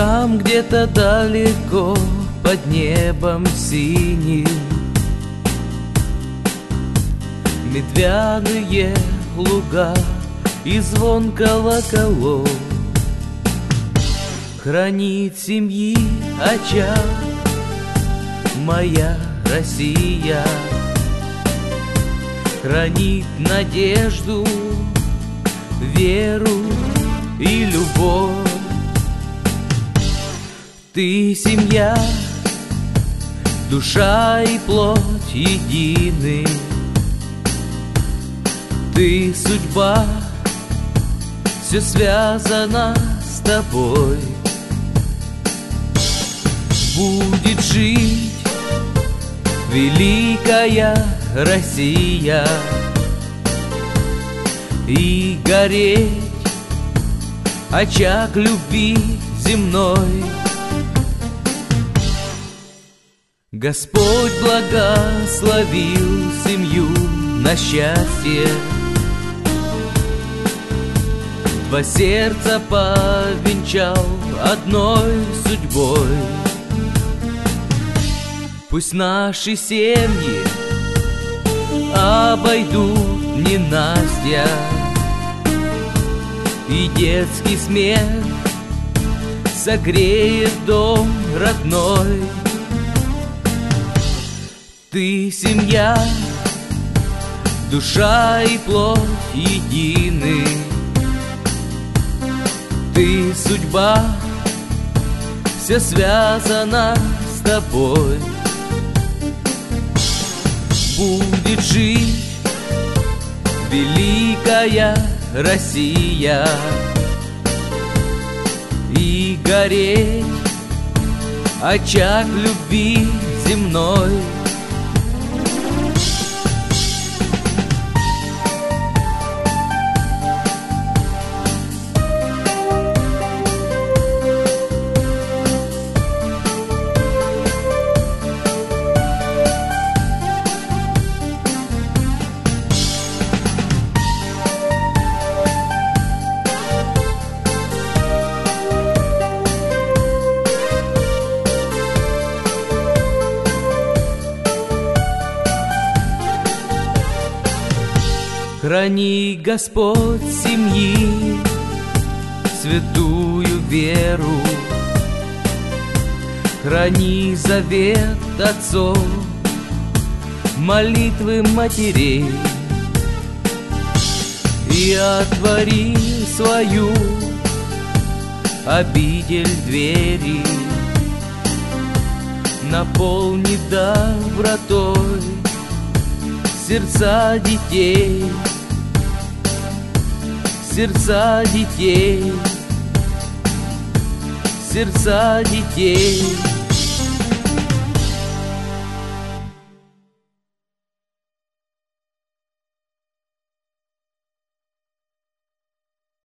Там где-то далеко под небом синим медвяные луга и звон колоколов хранит семьи очаг моя Россия, хранит надежду, веру и любовь. Ты семья, душа и плоть едины. Ты судьба, все связано с тобой. Будет жить великая Россия и гореть очаг любви земной. Господь благословил семью на счастье, два сердца повенчал одной судьбой. Пусть наши семьи обойдут ненастья, и детский смех согреет дом родной. Ты семья, душа и плоть едины. Ты судьба, все связано с тобой. Будет жить великая Россия и гореть очаг любви земной. Храни, Господь, семьи, святую веру, храни завет отцов, молитвы матерей, и отвори свою обитель двери, наполни добротой сердца детей. Сердца детей, сердца детей.